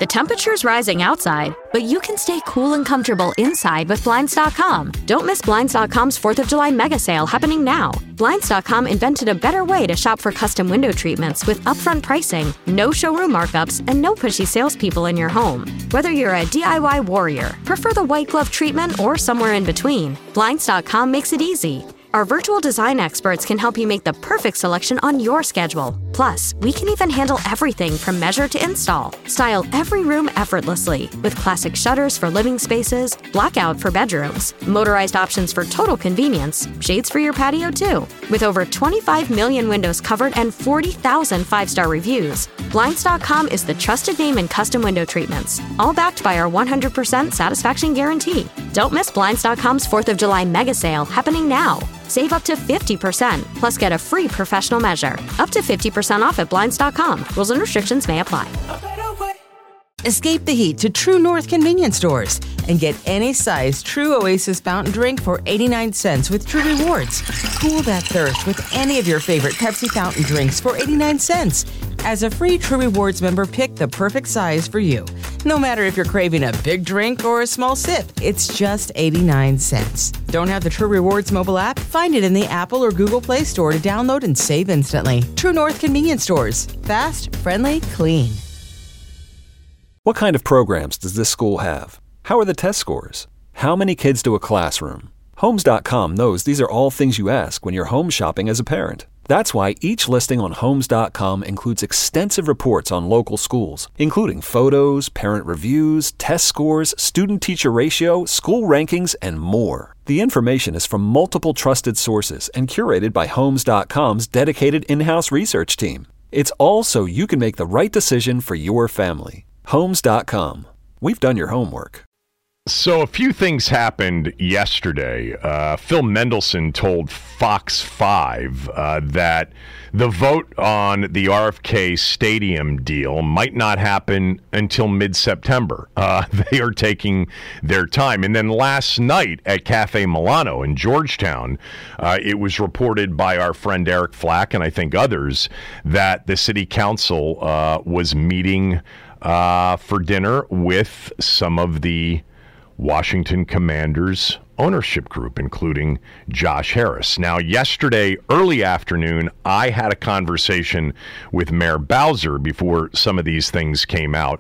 The temperature's rising outside, but you can stay cool and comfortable inside with Blinds.com. Don't miss Blinds.com's 4th of July mega sale happening now. Blinds.com invented a better way to shop for custom window treatments with upfront pricing, no showroom markups, and no pushy salespeople in your home. Whether you're a DIY warrior, prefer the white glove treatment, or somewhere in between, Blinds.com makes it easy. Our virtual design experts can help you make the perfect selection on your schedule. Plus, we can even handle everything from measure to install. Style every room effortlessly with classic shutters for living spaces, blackout for bedrooms, motorized options for total convenience, shades for your patio too. With over 25 million windows covered and 40,000 five-star reviews, Blinds.com is the trusted name in custom window treatments, all backed by our 100% satisfaction guarantee. Don't miss Blinds.com's 4th of July mega sale happening now. Save up to 50%, plus get a free professional measure. Up to 50% off at Blinds.com. Rules and restrictions may apply. Escape the heat to True North convenience stores and get any size True Oasis fountain drink for 89 cents with True Rewards. Cool that thirst with any of your favorite Pepsi fountain drinks for 89 cents. As a free True Rewards member, pick the perfect size for you. No matter if you're craving a big drink or a small sip, it's just 89 cents. Don't have the True Rewards mobile app? Find it in the Apple or Google Play Store to download and save instantly. True North convenience stores. Fast, friendly, clean. What kind of programs does this school have? How are the test scores? How many kids do a classroom? Homes.com knows these are all things you ask when you're home shopping as a parent. That's why each listing on Homes.com includes extensive reports on local schools, including photos, parent reviews, test scores, student-teacher ratio, school rankings, and more. The information is from multiple trusted sources and curated by Homes.com's dedicated in-house research team. It's all so you can make the right decision for your family. Homes.com. We've done your homework. So a few things happened yesterday. Phil Mendelssohn told Fox 5 that the vote on the RFK Stadium deal might not happen until mid-September. They are taking their time. And then last night at Cafe Milano in Georgetown, it was reported by our friend Eric Flack and I think others that the city council was meeting for dinner with some of the Washington Commanders ownership group, including Josh Harris. Now, yesterday, early afternoon, I had a conversation with Mayor Bowser before some of these things came out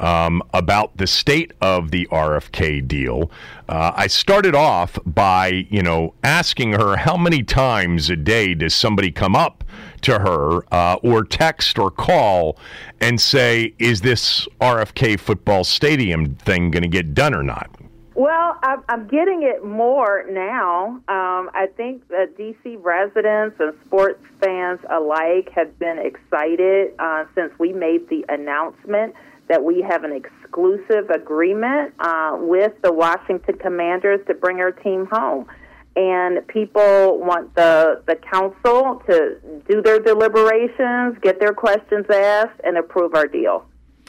about the state of the RFK deal. I started off by, asking her how many times a day does somebody come up to her or text or call and say, is this RFK football stadium thing going to get done or not? Well, I'm getting it more now. I think that D.C. residents and sports fans alike have been excited since we made the announcement that we have an exclusive agreement with the Washington Commanders to bring our team home. And people want the council to do their deliberations, get their questions asked, and approve our deal.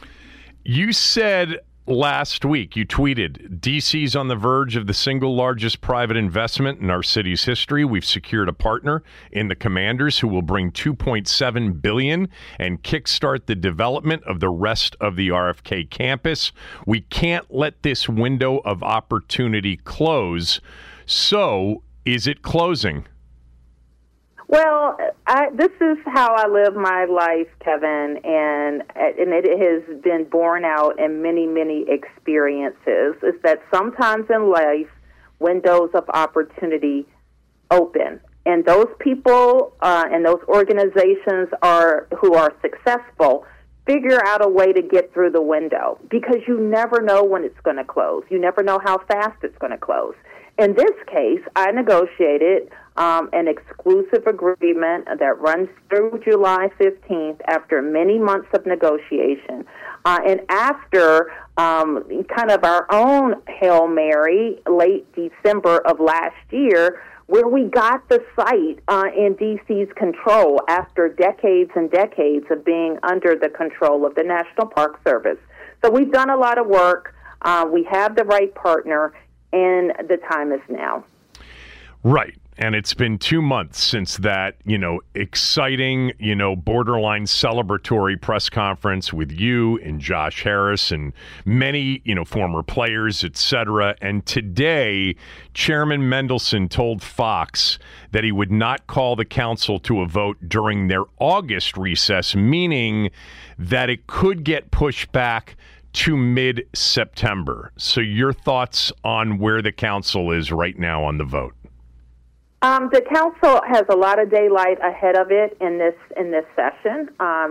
You said last week, you tweeted, DC's on the verge of the single largest private investment in our city's history. We've secured a partner in the Commanders who will bring $2.7 billion and kickstart the development of the rest of the RFK campus. We can't let this window of opportunity close. So, is it closing? Well, this is how I live my life, Kevin, and it has been borne out in many, many experiences, is that sometimes in life, windows of opportunity open. And those people and those organizations who are successful figure out a way to get through the window because you never know when it's going to close. You never know how fast it's going to close. In this case, I negotiated an exclusive agreement that runs through July 15th after many months of negotiation. And after kind of our own Hail Mary, late December of last year, where we got the site in D.C.'s control after decades and decades of being under the control of the National Park Service. So we've done a lot of work. We have the right partner, and the time is now. Right. And it's been 2 months since that, exciting, borderline celebratory press conference with you and Josh Harris and many, former players, et cetera. And today, Chairman Mendelson told Fox that he would not call the council to a vote during their August recess, meaning that it could get pushed back to mid-September. So your thoughts on where the council is right now on the vote? The council has a lot of daylight ahead of it in this session.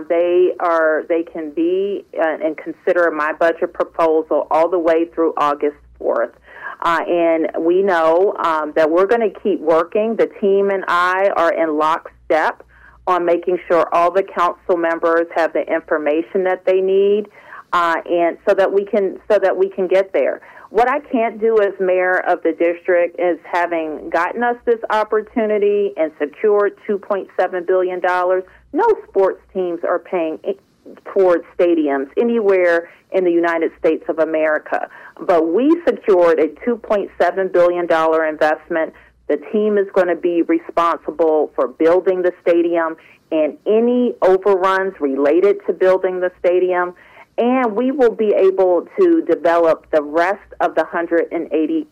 They can be and consider my budget proposal all the way through August 4th. And we know that we're going to keep working. The team and I are in lockstep on making sure all the council members have the information that they need, and so that we can get there. What I can't do as mayor of the district is, having gotten us this opportunity and secured $2.7 billion, no sports teams are paying towards stadiums anywhere in the United States of America. But we secured a $2.7 billion investment. The team is going to be responsible for building the stadium and any overruns related to building the stadium. And we will be able to develop the rest of the 180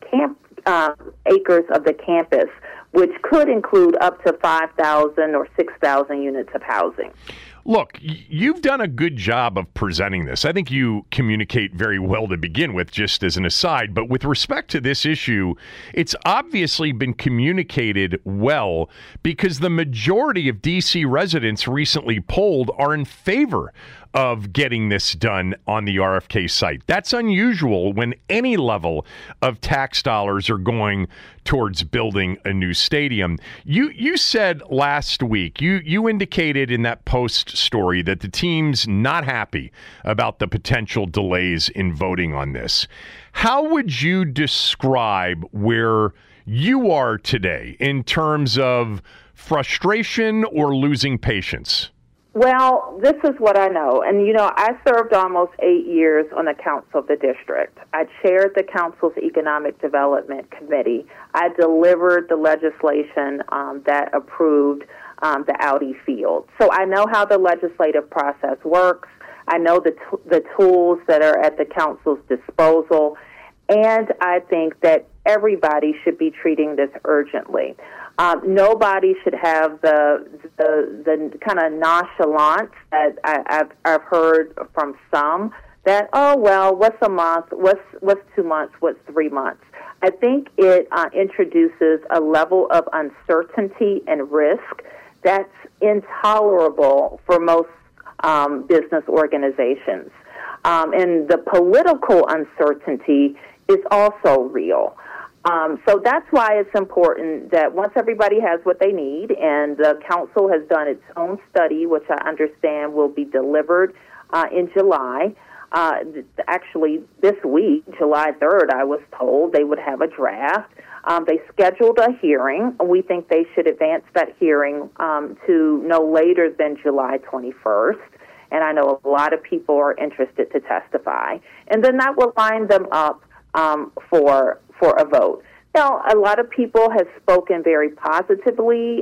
acres of the campus, which could include up to 5,000 or 6,000 units of housing. Look, you've done a good job of presenting this. I think you communicate very well to begin with, just as an aside. But with respect to this issue, it's obviously been communicated well, because the majority of D.C. residents recently polled are in favor of getting this done on the RFK site. That's unusual when any level of tax dollars are going towards building a new stadium. You said last week, you indicated in that Post story that the team's not happy about the potential delays in voting on this. How would you describe where you are today in terms of frustration or losing patience? Well, this is what I know. And, I served almost 8 years on the council of the district. I chaired the council's economic development committee. I delivered the legislation that approved the Audi field. So I know how the legislative process works. I know the tools that are at the council's disposal. And I think that everybody should be treating this urgently. Nobody should have the kind of nonchalance that I've heard from some, that, oh, well, what's a month, what's 2 months, what's 3 months. I think it introduces a level of uncertainty and risk that's intolerable for most business organizations. And the political uncertainty is also real. So that's why it's important that once everybody has what they need, and the council has done its own study, which I understand will be delivered in July. Actually, this week, July 3rd, I was told they would have a draft. They scheduled a hearing. We think they should advance that hearing to no later than July 21st. And I know a lot of people are interested to testify. And then that will line them up for a vote. Now, a lot of people have spoken very positively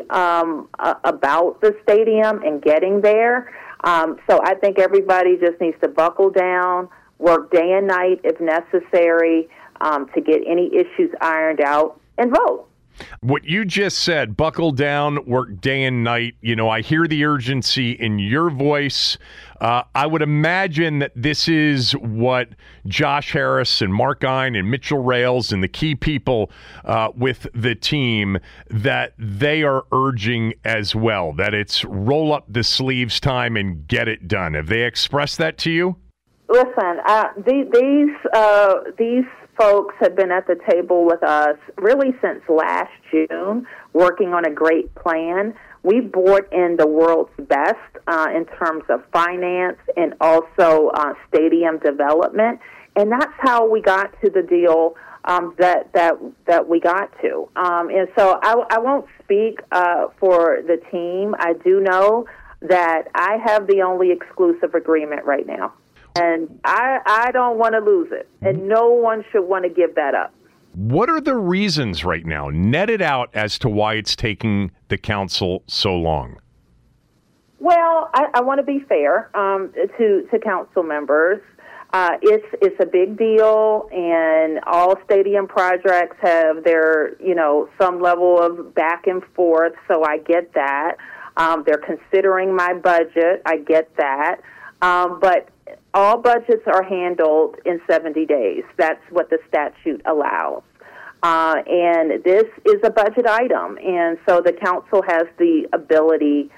about the stadium and getting there. So I think everybody just needs to buckle down, work day and night if necessary, to get any issues ironed out, and vote. What you just said, buckle down, work day and night. I hear the urgency in your voice. I would imagine that this is what Josh Harris and Mark Gein and Mitchell Rales and the key people with the team, that they are urging as well, that it's roll up the sleeves time and get it done. Have they expressed that to you? Listen, these folks have been at the table with us really since last June, working on a great plan. We brought in the world's best in terms of finance and also stadium development, and that's how we got to the deal that we got to. And so I won't speak for the team. I do know that I have the only exclusive agreement right now. And I don't want to lose it, and no one should want to give that up. What are the reasons right now? Net it out as to why it's taking the council so long. Well, I want to be fair to council members. It's a big deal, and all stadium projects have their, some level of back and forth, so I get that. They're considering my budget. I get that. But all budgets are handled in 70 days. That's what the statute allows. And this is a budget item, and so the council has the ability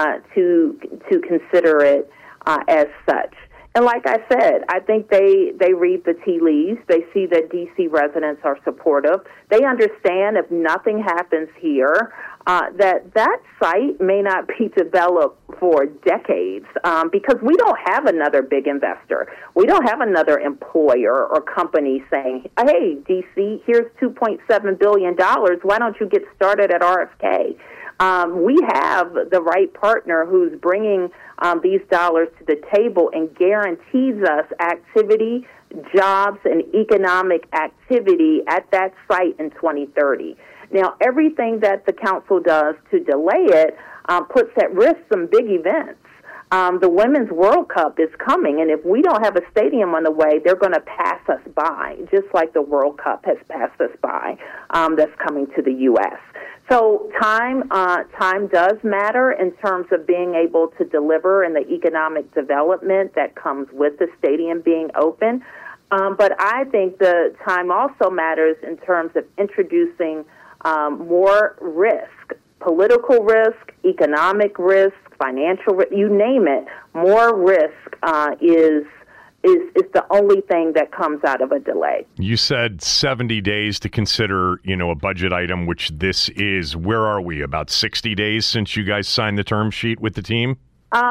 to consider it as such. And like I said, I think they read the tea leaves. They see that D.C. residents are supportive. They understand if nothing happens here, that site may not be developed for decades because we don't have another big investor. We don't have another employer or company saying, hey, D.C., here's $2.7 billion. Why don't you get started at RFK? We have the right partner who's bringing these dollars to the table and guarantees us activity, jobs, and economic activity at that site in 2030. Now, everything that the council does to delay it puts at risk some big events. The Women's World Cup is coming, and if we don't have a stadium on the way, they're going to pass us by, just like the World Cup has passed us by that's coming to the U.S. So time does matter in terms of being able to deliver and the economic development that comes with the stadium being open. But I think the time also matters in terms of introducing more risk, political risk, economic risk, financial risk, you name it. More risk is the only thing that comes out of a delay. You said 70 days to consider, a budget item, which this is. Where are we? About 60 days since you guys signed the term sheet with the team?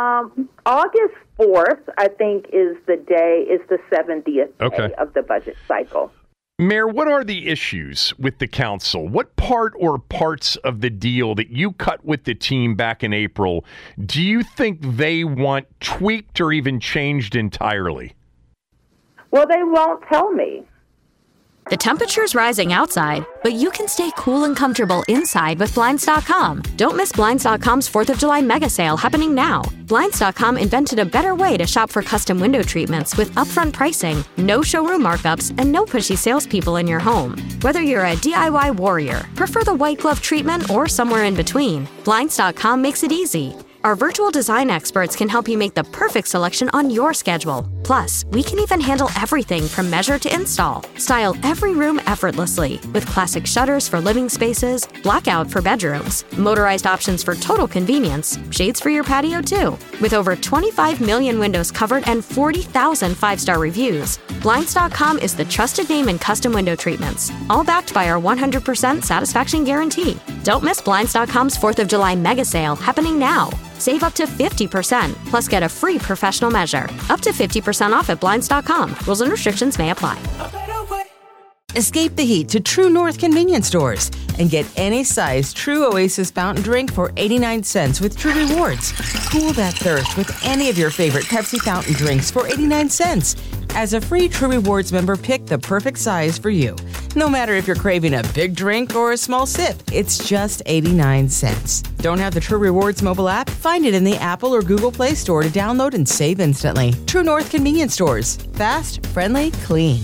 August 4th, I think, is the 70th day of the budget cycle. Mayor, what are the issues with the council? What part or parts of the deal that you cut with the team back in April do you think they want tweaked or even changed entirely? Well, they won't tell me. The temperature's rising outside, but you can stay cool and comfortable inside with Blinds.com. Don't miss Blinds.com's 4th of July mega sale happening now. Blinds.com invented a better way to shop for custom window treatments with upfront pricing, no showroom markups, and no pushy salespeople in your home. Whether you're a DIY warrior, prefer the white glove treatment, or somewhere in between, Blinds.com makes it easy. Our virtual design experts can help you make the perfect selection on your schedule. Plus, we can even handle everything from measure to install. Style every room effortlessly with classic shutters for living spaces, blackout for bedrooms, motorized options for total convenience, shades for your patio too. With over 25 million windows covered and 40,000 five-star reviews, Blinds.com is the trusted name in custom window treatments, all backed by our 100% satisfaction guarantee. Don't miss Blinds.com's 4th of July mega sale happening now. Save up to 50%, plus get a free professional measure. Up to 50% off at Blinds.com. Rules and restrictions may apply. Escape the heat to True North convenience stores and get any size True Oasis fountain drink for 89 cents with True Rewards. Cool that thirst with any of your favorite Pepsi fountain drinks for 89 cents. As a free True Rewards member, pick the perfect size for you. No matter if you're craving a big drink or a small sip, it's just 89 cents. Don't have the True Rewards mobile app? Find it in the Apple or Google Play Store to download and save instantly. True North convenience stores. Fast, friendly, clean.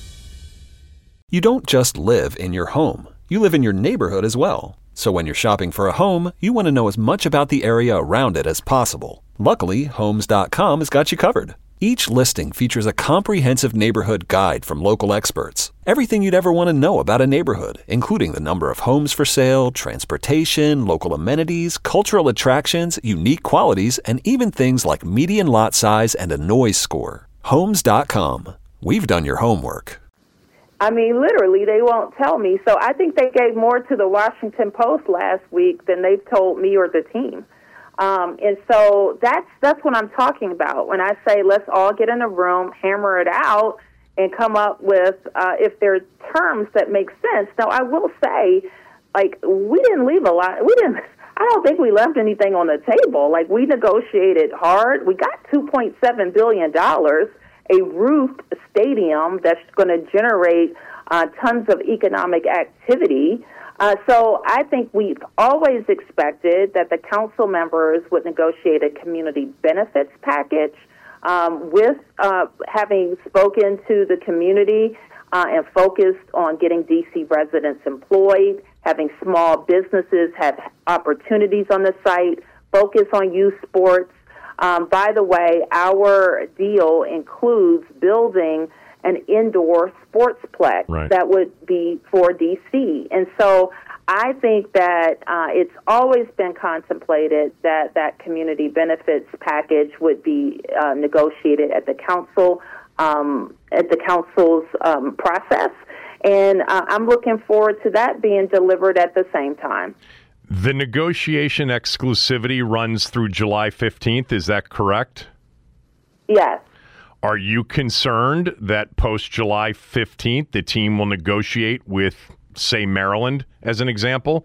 You don't just live in your home. You live in your neighborhood as well. So when you're shopping for a home, you want to know as much about the area around it as possible. Luckily, Homes.com has got you covered. Each listing features a comprehensive neighborhood guide from local experts. Everything you'd ever want to know about a neighborhood, including the number of homes for sale, transportation, local amenities, cultural attractions, unique qualities, and even things like median lot size and a noise score. Homes.com. We've done your homework. I mean, literally, they won't tell me. So I think they gave more to the Washington Post last week than they've told me or the team. And so that's what I'm talking about when I say let's all get in a room, hammer it out, and come up with if there are terms that make sense. Now, I will say, we didn't leave a lot. I don't think we left anything on the table. We negotiated hard. We got $2.7 billion, a roofed stadium that's going to generate tons of economic activity. So I think we've always expected that the council members would negotiate a community benefits package with having spoken to the community and focused on getting D.C. residents employed, having small businesses have opportunities on the site, focus on youth sports. By the way, our deal includes building an indoor sportsplex that would be for D.C. And so I think that it's always been contemplated that that community benefits package would be negotiated at the council, at the council's process. And I'm looking forward to that being delivered at the same time. The negotiation exclusivity runs through July 15th. Is that correct? Yes. Are you concerned that post-July 15th, the team will negotiate with, say, Maryland, as an example?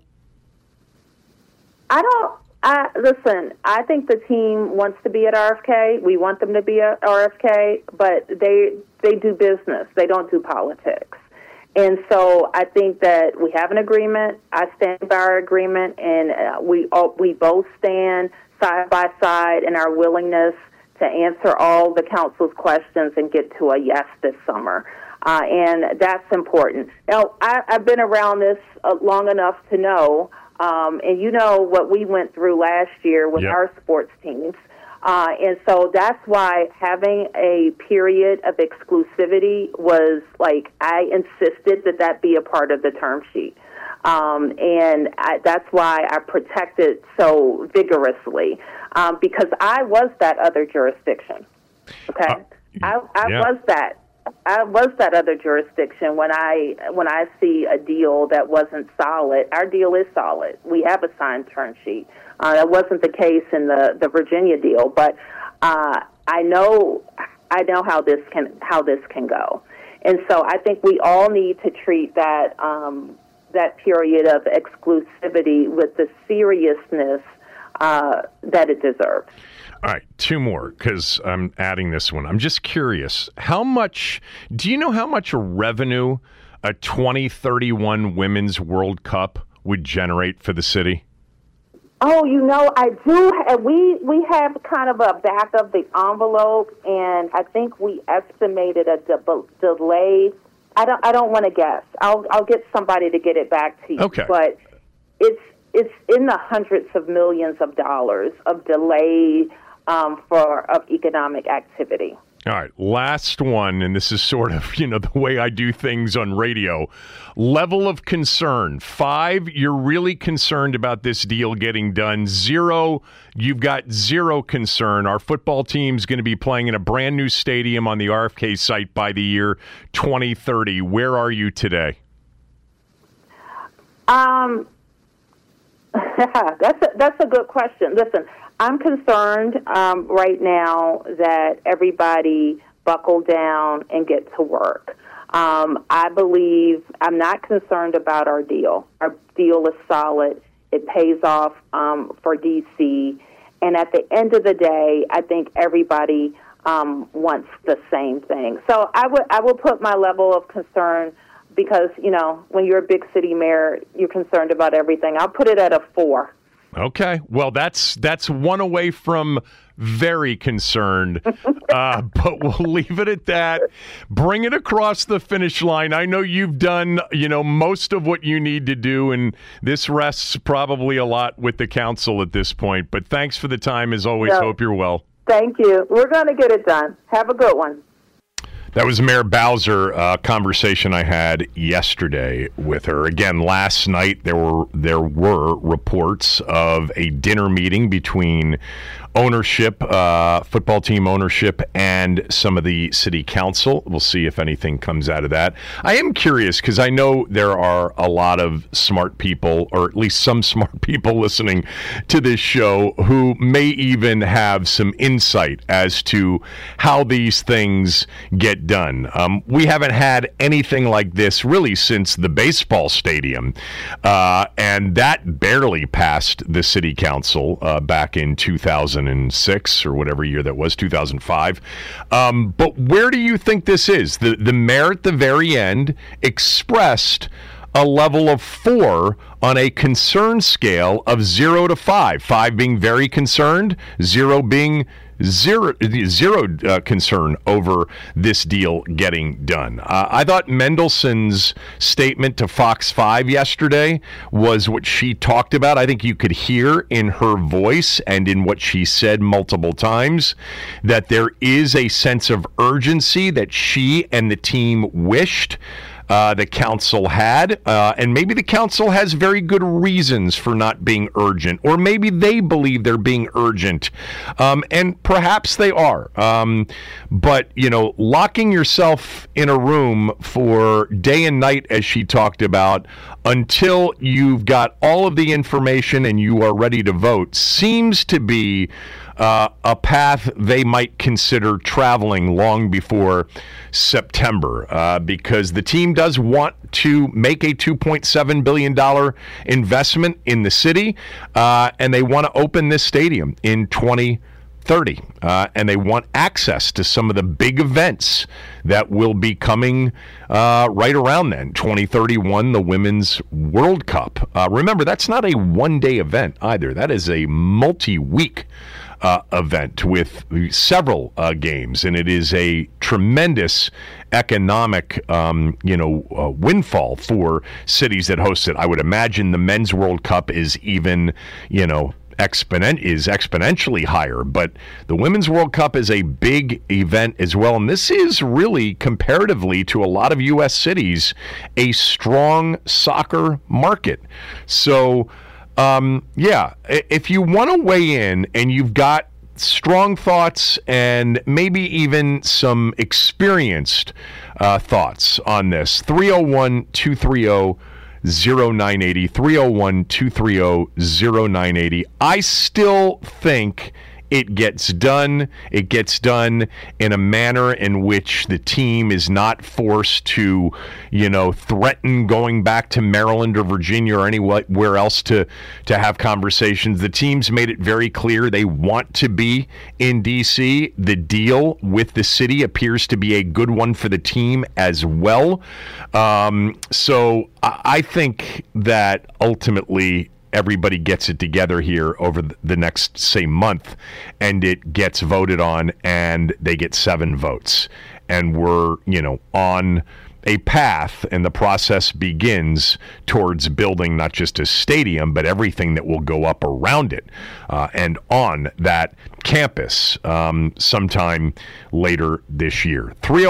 Listen, I think the team wants to be at RFK. We want them to be at RFK, but they do business. They don't do politics. And so I think that we have an agreement. I stand by our agreement, and we both stand side by side in our willingness to answer all the council's questions and get to a yes this summer. And that's important. Now, I've been around this long enough to know, and you know what we went through last year with our sports teams. And so that's why having a period of exclusivity was like, I insisted that be a part of the term sheet. And that's why I protected so vigorously, because I was that other jurisdiction. Okay, I was that other jurisdiction when I see a deal that wasn't solid. Our deal is solid. We have a signed term sheet. That wasn't the case in the Virginia deal, but I know how this can go, and so I think we all need to treat that period of exclusivity with the seriousness that it deserves. All right, two more, because I'm adding this one. I'm just curious, do you know how much revenue a 2031 Women's World Cup would generate for the city? Oh, I do. We have kind of a back of the envelope, and I think we estimated a delay. I don't want to guess. I'll get somebody to get it back to you. Okay. But it's in the hundreds of millions of dollars of delay of economic activity. All right, last one, and this is sort of, the way I do things on radio. Level of concern. 5, you're really concerned about this deal getting done. 0, you've got zero concern. Our football team's going to be playing in a brand new stadium on the RFK site by the year 2030. Where are you today? That's a good question. Listen, I'm concerned right now that everybody buckle down and get to work. I believe I'm not concerned about our deal. Our deal is solid. It pays off for D.C. And at the end of the day, I think everybody wants the same thing. So I will put my level of concern, because, when you're a big city mayor, you're concerned about everything. I'll put it at a 4. Okay. Well, that's one away from very concerned, but we'll leave it at that. Bring it across the finish line. I know you've done, most of what you need to do, and this rests probably a lot with the council at this point. But thanks for the time, as always. Hope you're well. Thank you. We're going to get it done. Have a good one. That was Mayor Bowser, a conversation I had yesterday with her. Again, last night there were reports of a dinner meeting between ownership, football team ownership, and some of the city council. We'll see if anything comes out of that. I am curious, because I know there are a lot of smart people, or at least some smart people listening to this show, who may even have some insight as to how these things get done. We haven't had anything like this really since the baseball stadium, and that barely passed the city council back in 2009. 2006 or whatever year that was, 2005. But where do you think this is? The mayor at the very end expressed a level of 4 on a concern scale of 0 to 5. 5 being very concerned, 0 being zero concern over this deal getting done. I thought Mendelson's statement to Fox 5 yesterday was what she talked about. I think you could hear in her voice and in what she said multiple times that there is a sense of urgency that she and the team wished the council had, and maybe the council has very good reasons for not being urgent, or maybe they believe they're being urgent, and perhaps they are. But, locking yourself in a room for day and night, as she talked about, until you've got all of the information and you are ready to vote, seems to be a path they might consider traveling long before September, because the team does want to make a $2.7 billion investment in the city, and they want to open this stadium in 2030, and they want access to some of the big events that will be coming right around then. 2031, the Women's World Cup. Remember, that's not a one-day event either. That is a multi-week event with several games, and it is a tremendous economic windfall for cities that host it. I would imagine the Men's World Cup is even exponentially higher, but the Women's World Cup is a big event as well, and this is really, comparatively to a lot of U.S. cities, a strong soccer market. So if you want to weigh in and you've got strong thoughts and maybe even some experienced thoughts on this, 301-230-0980, 301-230-0980. I still think it gets done. It gets done in a manner in which the team is not forced to, threaten going back to Maryland or Virginia or anywhere else to have conversations. The team's made it very clear they want to be in D.C. The deal with the city appears to be a good one for the team as well. So I think that ultimately everybody gets it together here over the next, say, month, and it gets voted on, and they get 7 votes. And we're, on a path, and the process begins towards building not just a stadium, but everything that will go up around it and on that campus sometime later this year.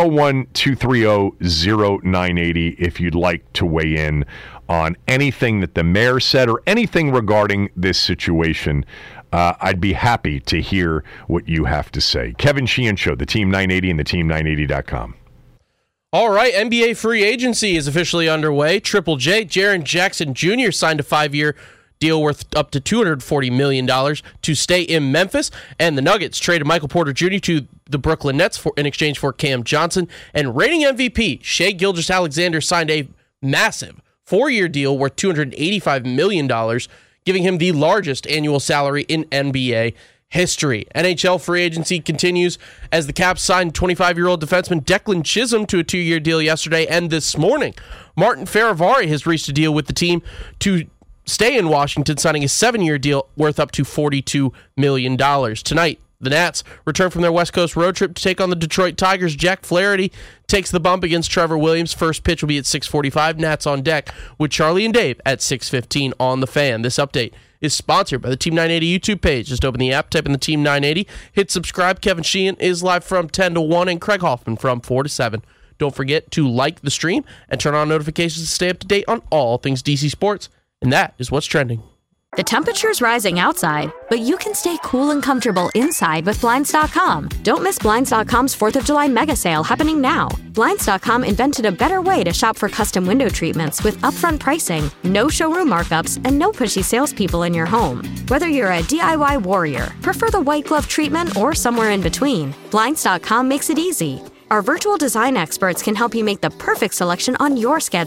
301-230-0980 if you'd like to weigh in on anything that the mayor said or anything regarding this situation. I'd be happy to hear what you have to say. Kevin Sheehan Show, the Team 980 and the Team980.com. All right, NBA free agency is officially underway. Triple J, Jaren Jackson Jr. signed a 5-year deal worth up to $240 million to stay in Memphis, and the Nuggets traded Michael Porter Jr. to the Brooklyn Nets in exchange for Cam Johnson, and reigning MVP Shai Gilgeous-Alexander signed a massive 4-year deal worth $285 million, giving him the largest annual salary in NBA history. NHL free agency continues as the Caps signed 25-year-old defenseman Declan Chisholm to a 2-year deal yesterday, and this morning, Martin Fehervary has reached a deal with the team to stay in Washington, signing a 7-year deal worth up to $42 million. Tonight, the Nats return from their West Coast road trip to take on the Detroit Tigers. Jack Flaherty takes the bump against Trevor Williams. First pitch will be at 6:45. Nats on deck with Charlie and Dave at 6:15 on The Fan. This update is sponsored by the Team 980 YouTube page. Just open the app, type in the Team 980, hit subscribe. Kevin Sheehan is live from 10 to 1 and Craig Hoffman from 4 to 7. Don't forget to like the stream and turn on notifications to stay up to date on all things DC Sports. And that is what's trending. The temperature's rising outside, but you can stay cool and comfortable inside with Blinds.com. Don't miss Blinds.com's 4th of July mega sale happening now. Blinds.com invented a better way to shop for custom window treatments with upfront pricing, no showroom markups, and no pushy salespeople in your home. Whether you're a DIY warrior, prefer the white glove treatment, or somewhere in between, Blinds.com makes it easy. Our virtual design experts can help you make the perfect selection on your schedule.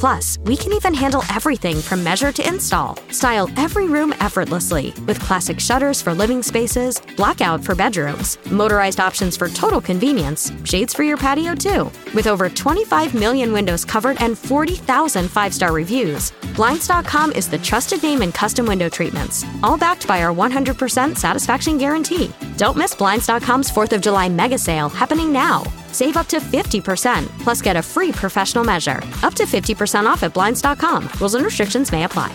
Plus, we can even handle everything from measure to install. Style every room effortlessly with classic shutters for living spaces, blackout for bedrooms, motorized options for total convenience, shades for your patio too. With over 25 million windows covered and 40,000 five-star reviews, Blinds.com is the trusted name in custom window treatments, all backed by our 100% satisfaction guarantee. Don't miss Blinds.com's 4th of July mega sale happening now. Save up to 50%, plus get a free professional measure. Up to 50% off at Blinds.com. Rules and restrictions may apply.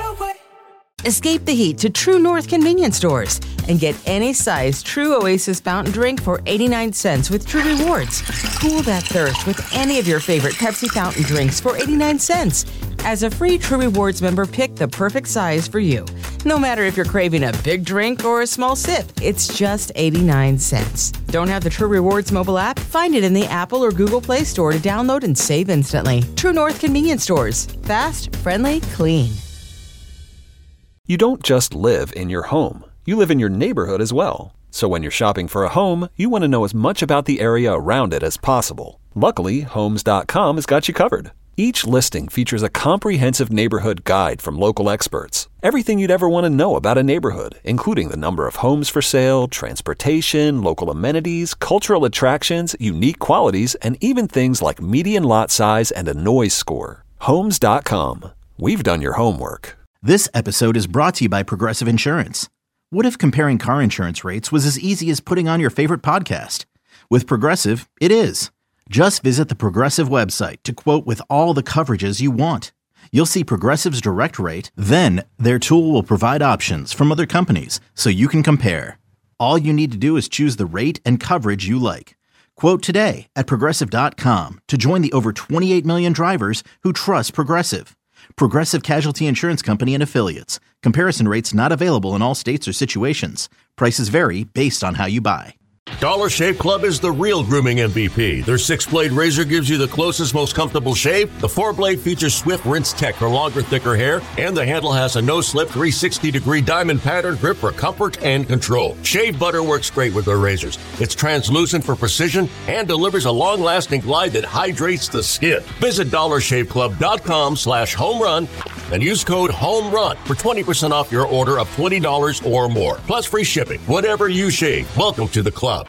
Escape the heat to True North convenience stores and get any size True Oasis fountain drink for 89 cents with True Rewards. Cool that thirst with any of your favorite Pepsi fountain drinks for 89 cents. As a free True Rewards member, pick the perfect size for you. No matter if you're craving a big drink or a small sip, it's just 89 cents. Don't have the True Rewards mobile app? Find it in the Apple or Google Play Store to download and save instantly. True North convenience stores. Fast, friendly, clean. You don't just live in your home. You live in your neighborhood as well. So when you're shopping for a home, you want to know as much about the area around it as possible. Luckily, Homes.com has got you covered. Each listing features a comprehensive neighborhood guide from local experts. Everything you'd ever want to know about a neighborhood, including the number of homes for sale, transportation, local amenities, cultural attractions, unique qualities, and even things like median lot size and a noise score. Homes.com. We've done your homework. This episode is brought to you by Progressive Insurance. What if comparing car insurance rates was as easy as putting on your favorite podcast? With Progressive, it is. Just visit the Progressive website to quote with all the coverages you want. You'll see Progressive's direct rate, then their tool will provide options from other companies so you can compare. All you need to do is choose the rate and coverage you like. Quote today at Progressive.com to join the over 28 million drivers who trust Progressive. Progressive Casualty Insurance Company and Affiliates. Comparison rates not available in all states or situations. Prices vary based on how you buy. Dollar Shave Club is the real grooming MVP. Their 6-blade razor gives you the closest, most comfortable shave. The 4-blade features Swift Rinse Tech for longer, thicker hair. And the handle has a no-slip 360-degree diamond pattern grip for comfort and control. Shave butter works great with their razors. It's translucent for precision and delivers a long-lasting glide that hydrates the skin. Visit DollarShaveClub.com/homerun and use code HOMERUN for 20% off your order of $20 or more. Plus free shipping. Whatever you shave, welcome to the club.